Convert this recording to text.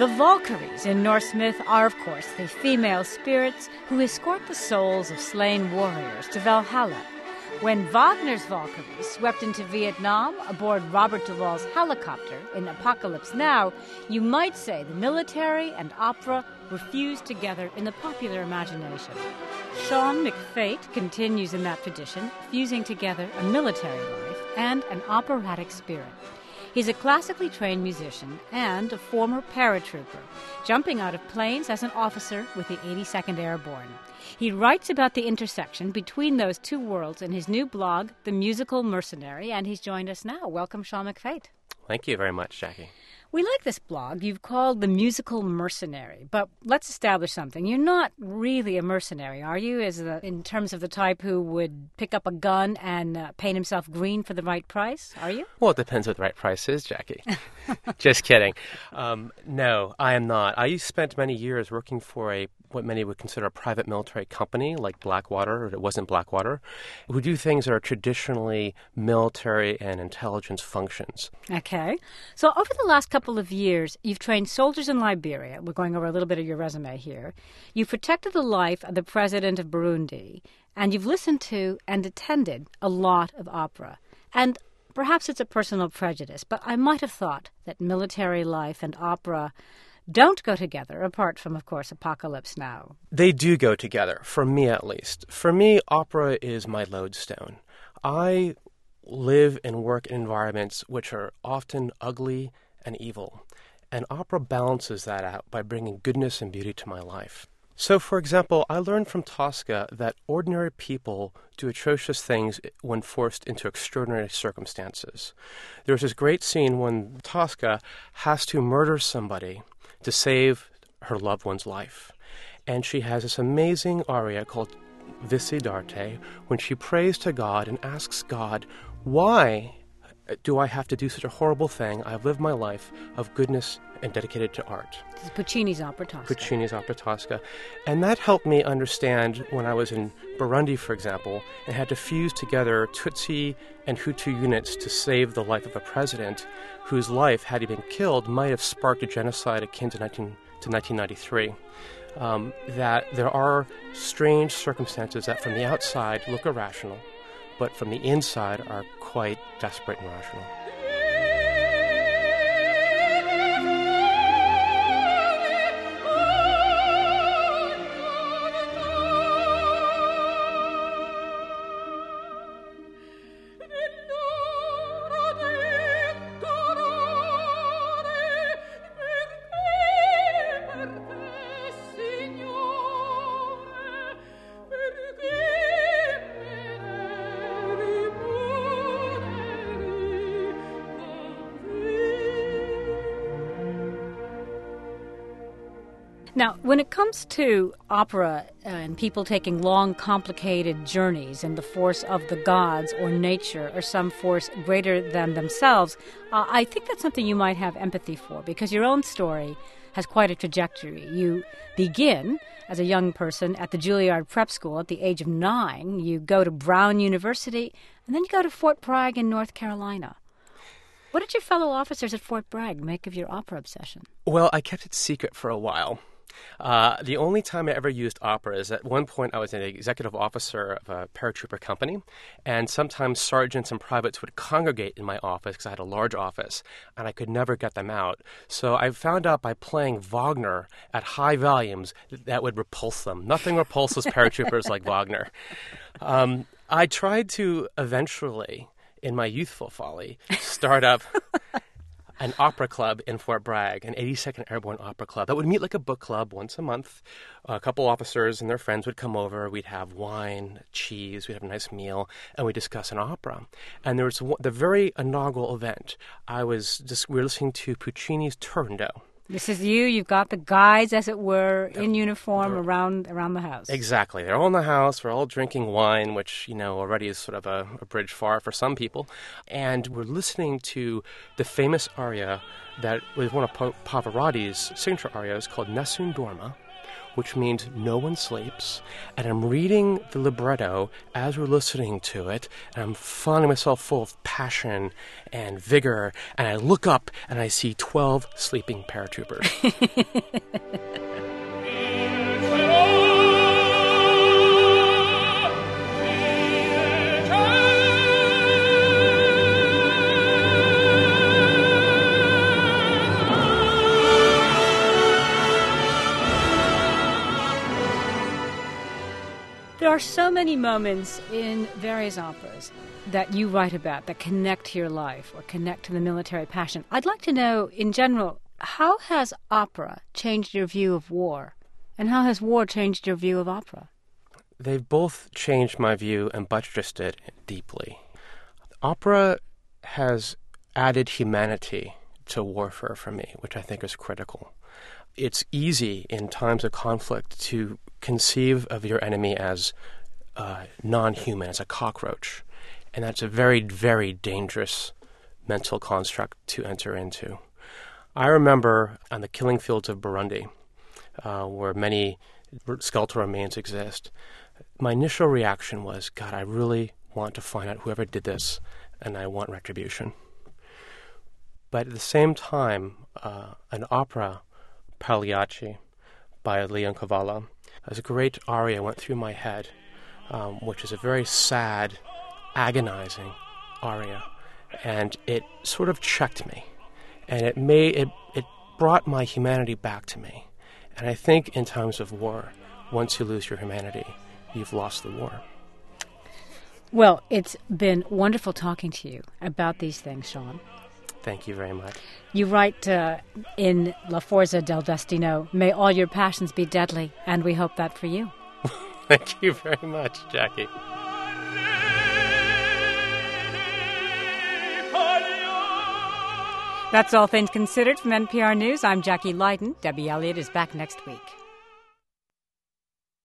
The Valkyries in Norse myth are, of course, the female spirits who escort the souls of slain warriors to Valhalla. When Wagner's Valkyries swept into Vietnam aboard Robert Duvall's helicopter in Apocalypse Now, you might say the military and opera were fused together in the popular imagination. Sean McFate continues in that tradition, fusing together a military life and an operatic spirit. He's a classically trained musician and a former paratrooper, jumping out of planes as an officer with the 82nd Airborne. He writes about the intersection between those two worlds in his new blog, The Musical Mercenary, and he's joined us now. Welcome, Sean McFate. Thank you very much, Jackie. We like this blog you've called The Musical Mercenary, but let's establish something. You're not really a mercenary, are you, in terms of the type who would pick up a gun and paint himself green for the right price, are you? Well, it depends what the right price is, Jackie. Just kidding. No, I am not. I spent many years working for what many would consider a private military company like Blackwater, or it wasn't Blackwater, who do things that are traditionally military and intelligence functions. Okay. So over the last couple of years, you've trained soldiers in Liberia. We're going over a little bit of your resume here. You've protected the life of the president of Burundi, and you've listened to and attended a lot of opera. And perhaps it's a personal prejudice, but I might have thought that military life and opera don't go together, apart from, of course, Apocalypse Now. They do go together, for me at least. For me, opera is my lodestone. I live and work in environments which are often ugly and evil, and opera balances that out by bringing goodness and beauty to my life. So, for example, I learned from Tosca that ordinary people do atrocious things when forced into extraordinary circumstances. There's this great scene when Tosca has to murder somebody to save her loved one's life. And she has this amazing aria called Visidarte, when she prays to God and asks God, why do I have to do such a horrible thing? I've lived my life of goodness and dedicated to art. This is Puccini's opera Tosca. Puccini's opera Tosca. And that helped me understand when I was in Burundi, for example, and had to fuse together Tutsi and Hutu units to save the life of a president whose life, had he been killed, might have sparked a genocide akin to 1993. That there are strange circumstances that from the outside look irrational, but from the inside are quite desperate and rational. Now, when it comes to opera and people taking long, complicated journeys in the force of the gods or nature or some force greater than themselves, I think that's something you might have empathy for, because your own story has quite a trajectory. You begin as a young person at the Juilliard Prep School at the age of 9. You go to Brown University, and then you go to Fort Bragg in North Carolina. What did your fellow officers at Fort Bragg make of your opera obsession? Well, I kept it secret for a while. The only time I ever used opera is at one point I was an executive officer of a paratrooper company, and sometimes sergeants and privates would congregate in my office because I had a large office, and I could never get them out. So I found out by playing Wagner at high volumes that would repulse them. Nothing repulses paratroopers like Wagner. I tried to eventually, in my youthful folly, start up an opera club in Fort Bragg, an 82nd Airborne Opera Club that would meet like a book club once a month. A couple officers and their friends would come over. We'd have wine, cheese, we'd have a nice meal, and we'd discuss an opera. And there was the very inaugural event. We were listening to Puccini's Turandot. This is you. You've got the guys, as it were, in uniform around the house. Exactly. They're all in the house. We're all drinking wine, which, already is sort of a bridge far for some people. And we're listening to the famous aria that was one of Pavarotti's signature arias called Nessun Dorma, which means no one sleeps, and I'm reading the libretto as we're listening to it, and I'm finding myself full of passion and vigor, and I look up and I see 12 sleeping paratroopers. There are so many moments in various operas that you write about that connect to your life or connect to the military passion. I'd like to know, in general, how has opera changed your view of war? And how has war changed your view of opera? They've both changed my view and buttressed it deeply. Opera has added humanity to warfare for me, which I think is critical. It's easy in times of conflict to conceive of your enemy as non-human, as a cockroach. And that's a very, very dangerous mental construct to enter into. I remember on the killing fields of Burundi, where many skeletal remains exist, my initial reaction was, God, I really want to find out whoever did this, and I want retribution. But at the same time, an opera, Pagliacci, by Leoncavallo, there's a great aria went through my head, which is a very sad, agonizing aria, and it sort of checked me, and it brought my humanity back to me. And I think in times of war, once you lose your humanity, you've lost the war. Well, it's been wonderful talking to you about these things, Sean. Thank you very much. You write in La Forza del Destino, may all your passions be deadly, and we hope that for you. Thank you very much, Jackie. That's All Things Considered from NPR News. I'm Jackie Leiden. Debbie Elliott is back next week.